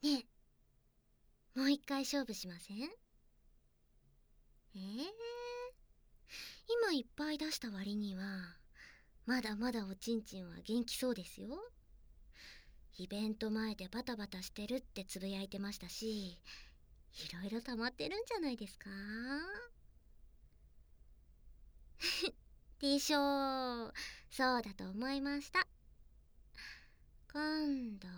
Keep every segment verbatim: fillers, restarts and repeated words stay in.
ねえ、もう一回勝負しません？えー、今いっぱい出した割にはまだまだおちんちんは元気そうですよ。イベント前でバタバタしてるってつぶやいてましたし、いろいろ溜まってるんじゃないですか？でしょう。そうだと思いました。今度は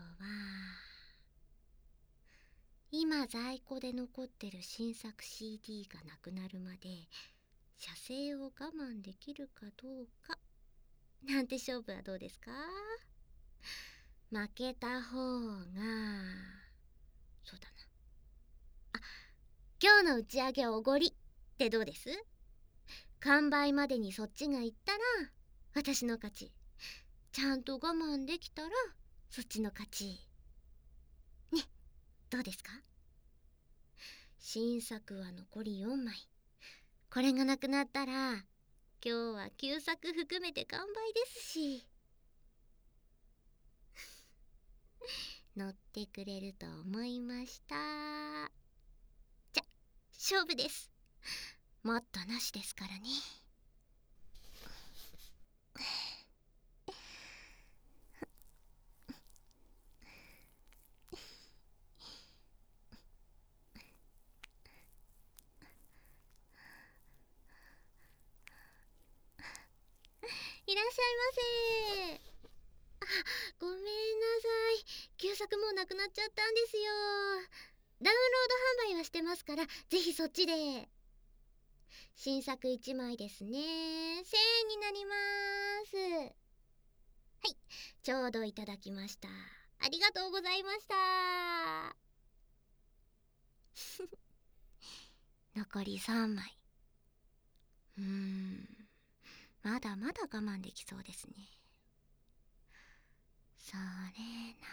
今在庫で残ってる新作 シーディー がなくなるまで射精を我慢できるかどうかなんて勝負はどうですか？負けた方が、そうだな、あ、今日の打ち上げおごりってどうです？完売までにそっちが行ったら私の勝ち、ちゃんと我慢できたらそっちの勝ちね。どうですか？新作は残りよんまい。これがなくなったら今日は旧作含めて完売ですし。乗ってくれると思いました。じゃ、勝負です。もっとなしですからね。いらっしゃいませ。あ、ごめんなさい。旧作もうなくなっちゃったんですよ。ダウンロード販売はしてますから、ぜひそっちで。新作いちまいですね。せんえんになります。はい、ちょうどいただきました。ありがとうございました。残りさんまい。うーん、まだまだ我慢できそうですね。それな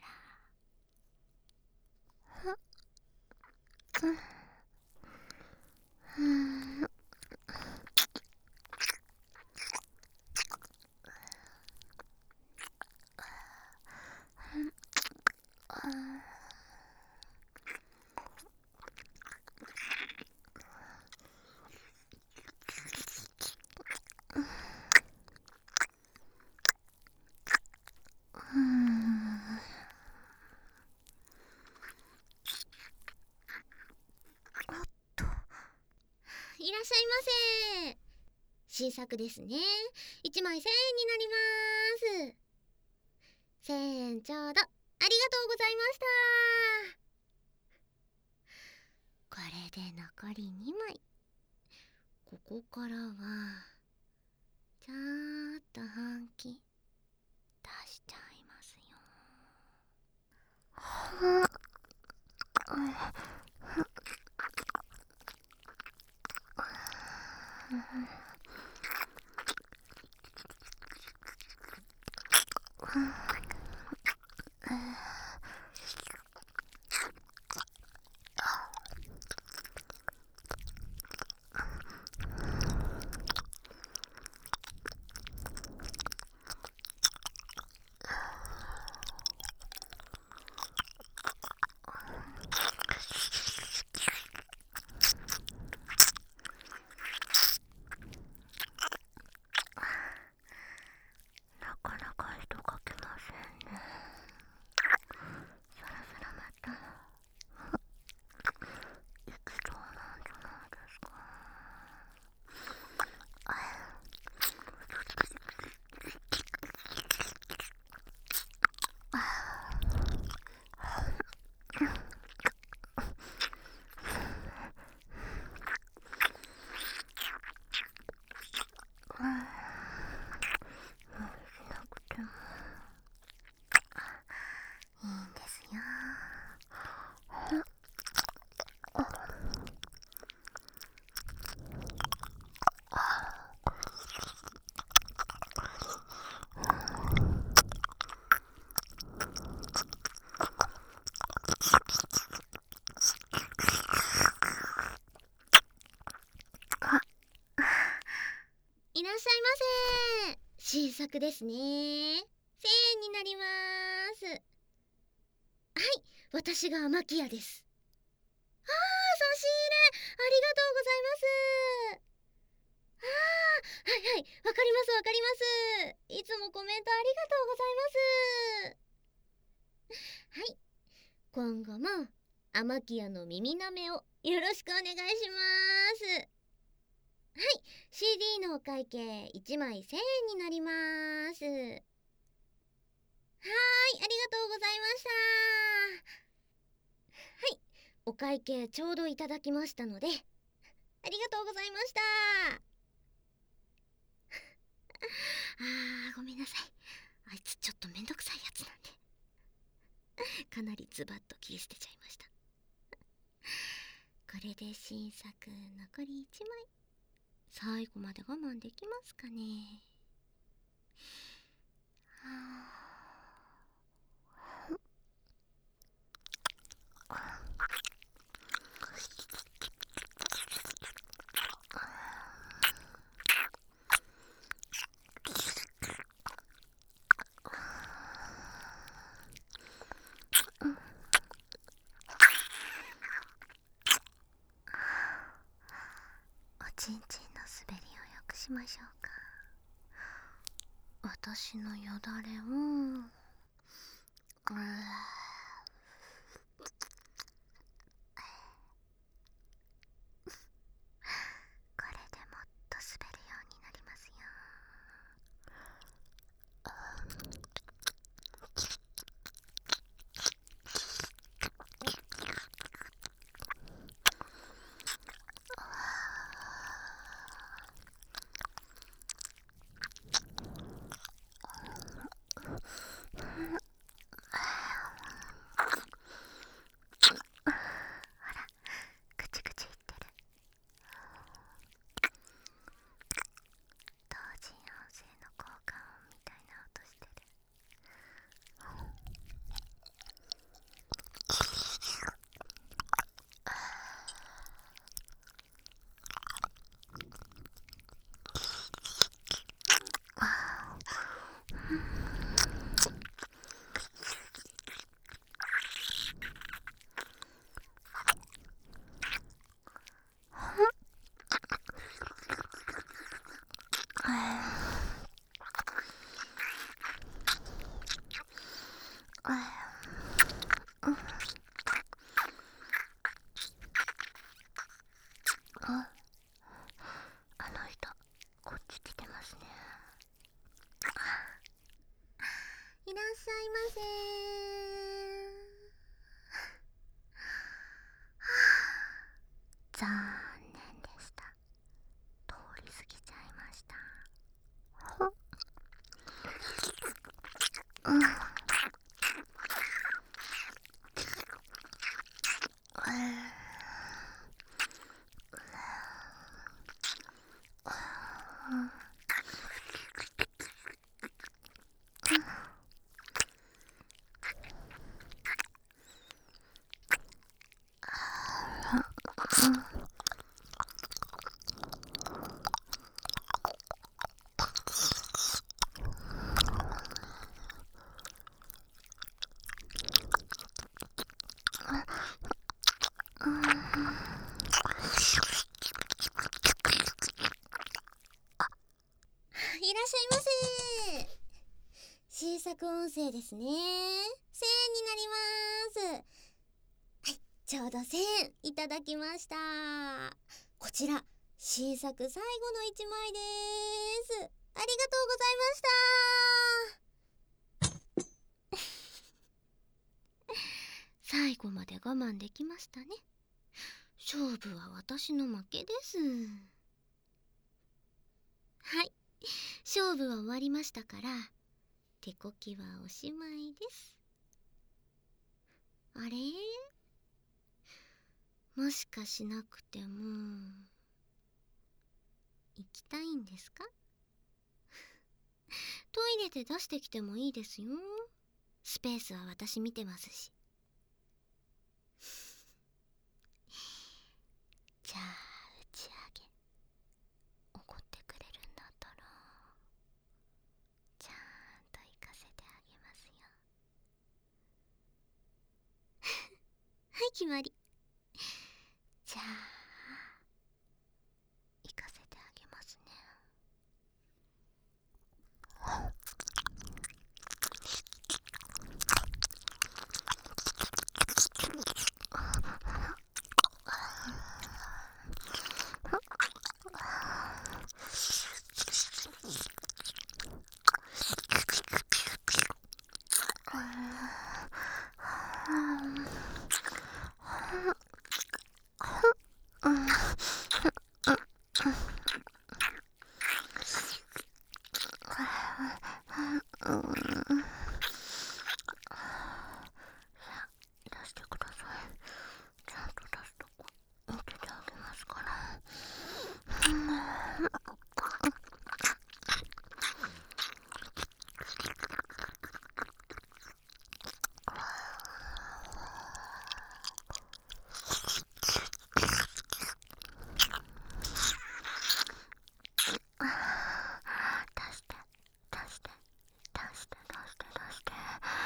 ら、はっ、うん、うん、うん、おっと、いらっしゃいませ。新作ですね。いちまいせんえんになります。せんえんちょうど。ありがとうございました。これで残りにまい。ここからはちょっと本気出しちゃいますよ。はっ、なかなか糸かけませんね。そろそろまたいきそうなんじゃないですか。しなくてもいいんですよ。いらっしゃいませ。新作ですね。せんえんになります。はい、 私が天木屋です。ああ、差し入れありがとうございます。ああ、はいはい、わかりますわかります。いつもコメントありがとうございます。はい、今後も天木屋の耳なめをよろしくお願いします。はい、シーディー のお会計いちまいせんえんになります。はーい、ありがとうございました。はい、お会計ちょうどいただきましたので、ありがとうございました。あー、ごめんなさい。あいつちょっとめんどくさいやつなんでかなりズバッと切り捨てちゃいました。これで新作残りいちまい。最後まで我慢できますかね。はあ、おちんちんの滑りをよくしましょうか。私のよだれをこれでもっと滑るようになりますよ。ぐちぐちいってる。同人音声の効果音みたいな音してる。あ、あの人こっち来てますね。いらっしゃいませー。残念でした。通り過ぎちゃいました。うん、いらっしゃいませ。新作音声ですね。せんえんになります。はい、ちょうどせんえんいただきました。こちら新作最後のいちまいです。ありがとうございました。最後まで我慢できましたね。勝負は私の負けです。はい、勝負は終わりましたから手こきはおしまいです。あれ、もしかしなくても行きたいんですか？トイレで出してきてもいいですよ。スペースは私見てますし。じゃあ打ち上げ怒ってくれるんだったらちゃんと行かせてあげますよ。 い、決まり。じゃあ行かせてあげますね。出してください。ちゃんと出すとこ見ててあげますから。出して出して出して出して出して。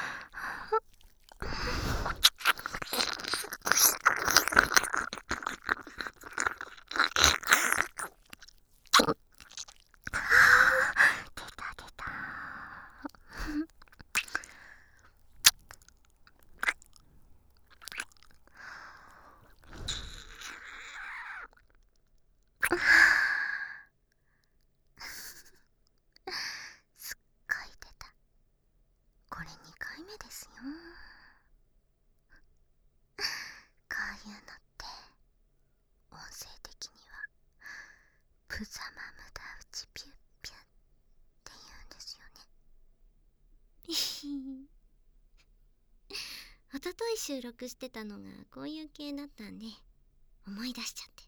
出た出た。すっごい出た。これにかいめですよ。こういうのって音声的にはプザマムダウチピュッピュッって言うんですよね。一昨日収録してたのがこういう系だったんで思い出しちゃって。